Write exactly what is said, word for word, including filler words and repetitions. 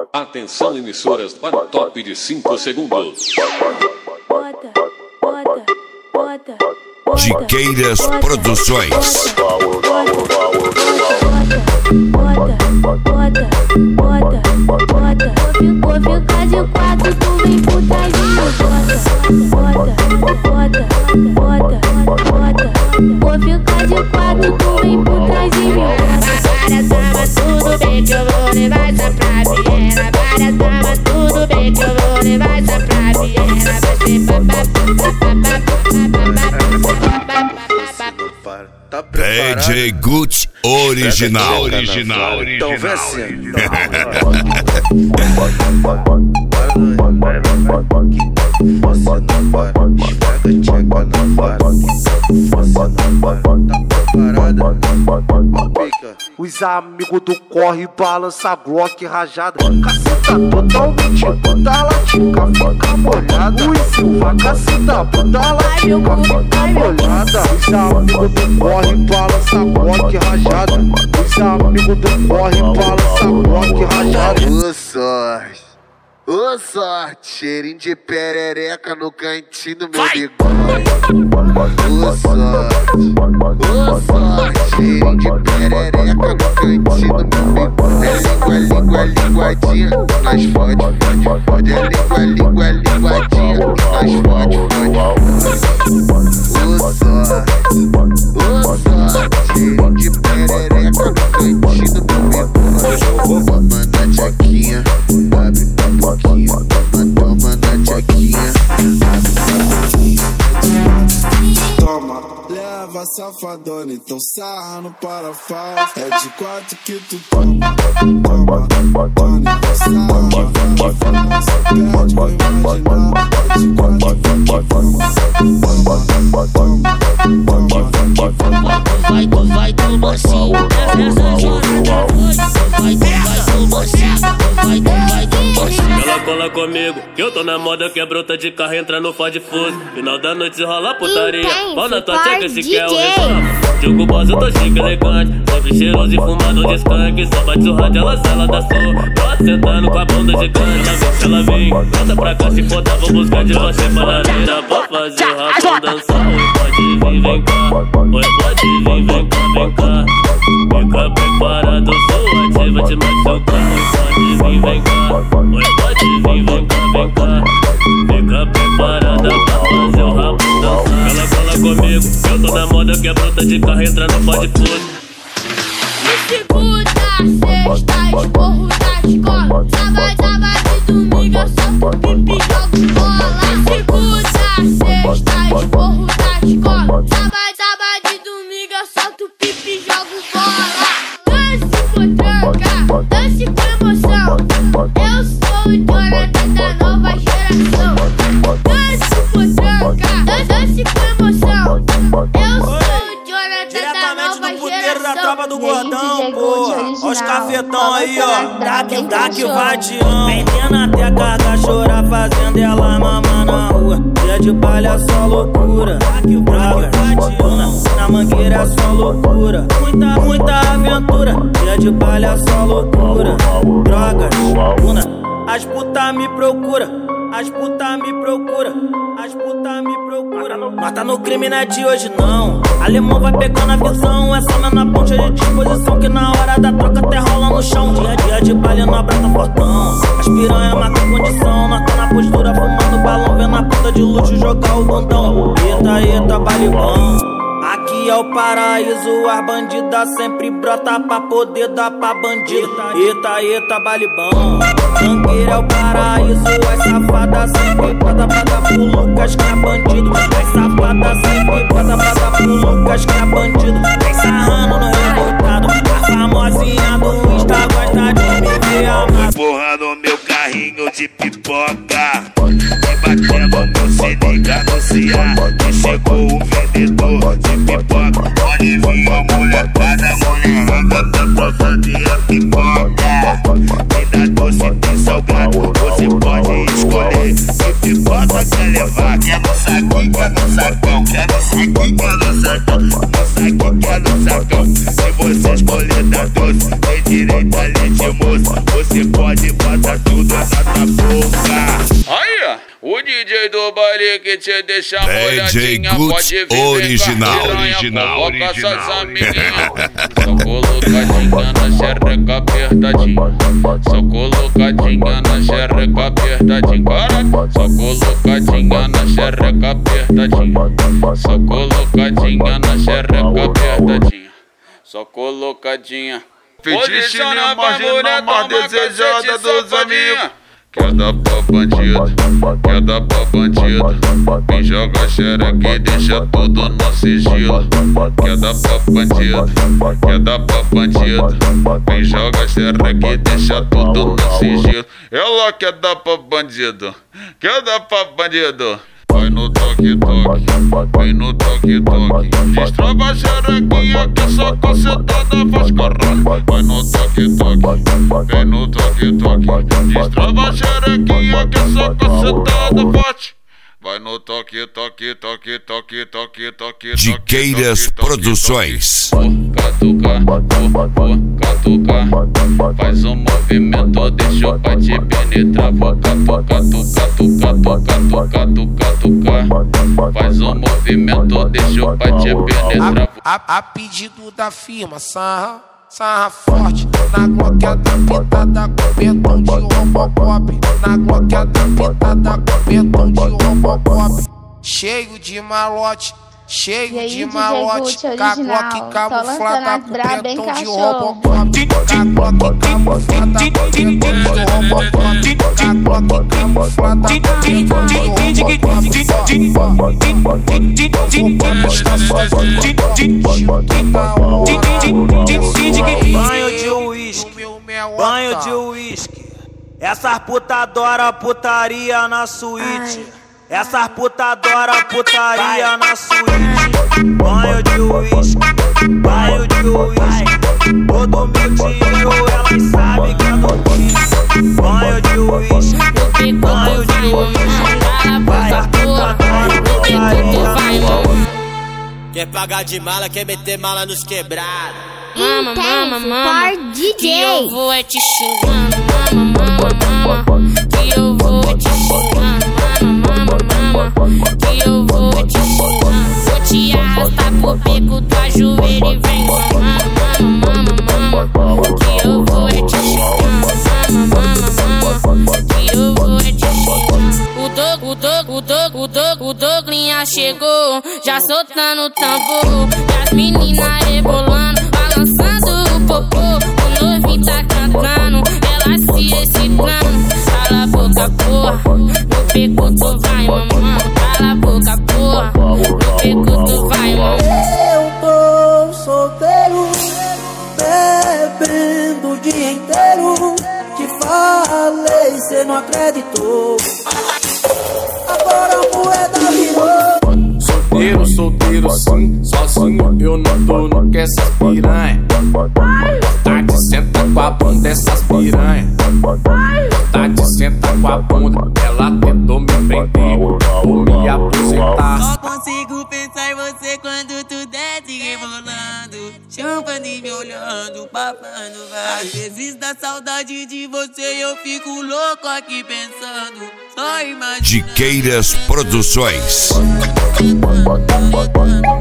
Atenção, emissoras, para o top de cinco segundos. Bota, bota, bota, bota. Diqueiras Produções. Bota, bota, bota, bota. Vou ficar de quatro, tu vem por trás de mim. Bota, bota, bota, bota. Vou ficar de quatro, tu vem por trás de mim. Várias damas, tudo bem que eu vou levar essa pra Viena. Várias damas, tudo bem que eu vou levar essa pra Viena. Vai ser papapá. Tá preparado? D J Gucci original. Original. Então vem assim. Você não para, esfrega, tcheca, não para. Você não para, tá preparada? Pica. Os amigos do corre balança Glock rajada. Caceta totalmente bunda latica, fica molhada. Ui, Silva, caceta bunda latica, fica molhada. Os amigos do corre balança Glock rajada. Os amigos do corre balança Glock rajada. Ô sorte, ô sorte, cheirinho de perereca no cantinho do meu bigode. Ô sorte, ô sorte, cheirinho de perereca no cantinho do meu bigode. É língua, língua, linguadinha, nós fode, fode, fode. É língua, língua, linguadinha, nós fode, fode. Ô sorte, ô sorte, cheirinho de perereca no cantinho do meu bigode. Toma na tchequinha, abre na boquinha. Toma na tchequinha, abre na boquinha. Toma, leva safadona, então sarra no parafuso. É de quatro que tu toma. Toma, toma, então sarra no parafuso. Pede, vou imaginar. É de quatro que tu toma. Toma, toma, toma. Vai, tu vai, tu mocinho. Essa jornada hoje. Vai, tu vai, tu mocinho. Vai, tu vai, tu mocinho. Ela cola comigo, que eu tô na moda, que é bruta de carro, entra no Ford Fuso. Final da noite rola putaria. Pau na tua tcheca, esse que é o resultado. Jogo boss, eu tô chique, elegante. Sempre cheiroso e fumado de skunk. Só bate o rádio, ela sai, ela dá som. Bota sentando com a bunda gigante. Ela vem, volta pra cá, se for, vou buscar de você pra lareira. Vou fazer o rapão dançar. Oi, pode vir, vem cá. Oi, pode vir, vem cá, vem cá. Fica preparado, sou ativa de machucar. Oi, pode vir, vem cá. Oi, pode vir, vem cá, vem cá. Fica preparada pra fazer o rapão dançar. Ela cola comigo, eu tô na moda, que é bruta de carro, entra no pode tudo. De segunda, sexta, esporro da escola. Sábado, sábado e domingo eu solto pipi e jogo bola. De segunda, sexta, esporro da escola. Sábado, sábado e domingo eu solto pipi e jogo bola. Dance com tranca, dance com emoção. Eu sou o Jonathan da nova geração. Dance com tranca, dance com emoção. Eu sou o Jonathan da nova geração. Da tropa do gordão, pô. Ó os cafetão aí, ó. Daqui, daqui, vadião. Vendendo até carga, chorar, fazendo ela mamar na rua. Dia de palha, só loucura. Daqui, droga, vadião. Na mangueira é só loucura. Muita, muita aventura. Dia de palha, só loucura. Drogas, una. As puta me procura. As puta me procura. As puta me procura. Nós tá no crime, não é de hoje não. Alemão vai pegando a visão. Essa menor ponte de disposição, que na hora da troca até rola no chão. Dia a dia de palha no abraço fortão. As piranha marcam condição. Nós tá na postura fumando balão, vendo a puta de luxo jogar o bundão. Eita, eita, balibão. Aqui é o paraíso, as bandidas sempre brota pra poder dar pra bandido. Eita, eita, balibão. Mangueira é o paraíso, as safadas sempre brota pra dar pro Lucas que é bandido. As safadas sempre brota pra dar pro Lucas que é bandido. Vem sarrando no revoltado, a famosinha do Insta gosta de me ver amado. Porra no meu carrinho de pipoca, me batendo no se liga no C A. Que chegou o vendedor de pipoca. Pode vir a molecada, molecada tá pronta e a pipoca. Tem da doce, tem salgado, você pode escolher. Que pipoca quer levar, quer no saquinho, quer no sacão. Quer no saquinho, quer no sacão. No saquinho, quer no sacão. Se você escolher da doce, tem direito a leite moça. Você pode botar baile que te deixa molhadinha. Pode vir, original, original, original. Suas amiguinhas. Só colocadinha na xereca apertadinha. Só colocadinha na xereca apertadinha. Caraca. Só colocadinha na xereca apertadinha. Só colocadinha na xereca apertadinha. Só colocadinha. Feitiçinha marginal mais desejada dos amigos. Quer dar pra bandido, quer dar pra bandido. Vem joga xereca e deixa tudo no sigilo. Quer dar pra bandido, quer dar pra bandido. Vem joga xereca e deixa tudo no sigilo. Ela quer dar pra bandido, quer dar pra bandido. Vai no toque toque, vem no toque toque. Destrava a xerequinha que só concentrada faz caralho. Vai no toque toque, vem no toque toque. Destrava a xerequinha que só concentrada faz. Vai no toque toque toque toque toque toque. Diqueiras Produções. Catuca, catuca, faz um movimento, deixa o pai te penetrar. Vou catuca, tuca, tuca, tuca, tuca, tuca, tuca. Faz um movimento, deixa o pai te penetrar. A, a, a pedido da firma, sarra, sarra forte. Na gloqueada pintada com pentão de Robocop. Na gloqueada pintada com pentão de Robocop. Cheio de malote, cheio aí, de D J malote. Gucci Caglock camuflada com braba, hein, pentão de cachorro? Robocop. Caglock camuflada com pentão de Robocop. Caglock camuflada com pentão de Robocop. Banho de uísque, banho de uísque. Essas puta adora putaria na suíte. Essas puta adora putaria na suíte. Banho de uísque, banho de uísque. Todo meu tio, elas sabem que é do uísque. Banho de uísque, banho de uísque. Essas puta adora putaria na suíte. Quer pagar de mala, quer meter mala nos quebrados. Mama, mama, mama, D J. que eu vou é te xingando. Mama, mama, mama, que eu vou é te xingando. Mama, mama, mama, que eu vou é te xingando. Vou te arrastar pro bico do ajoelho e vem. Mama, mama, mama, que eu vou é te xingando. Mama, mama, mama, que eu vou é te xingando. O Doug, o Doug, o Doug, o Doug, o Douglinha chegou, já soltando o tambor. E as meninas rebolando, balançando o popô. O novinho tá cantando, ela se excitando. Cala a boca, porra, no beco tu vai, mamãe. Cala a boca, porra, no beco tu vai, mamãe. Eu tô solteiro, bebendo o dia inteiro. Te falei, cê não acreditou. Agora a moeda virou. Solteiro, solteiro sim, sozinho eu não tô, não quer essas piranha. Tarde senta com a bunda dessas piranha. Tarde senta com a bunda, ela tentou me prender, vou me aposentar. Só consigo pensar em você quando tu desce rebolando, chamando e me olhando, papando. Às vezes dá saudade de você, eu fico louco aqui pensando. Só imagina. Diqueiras Produções. Bye.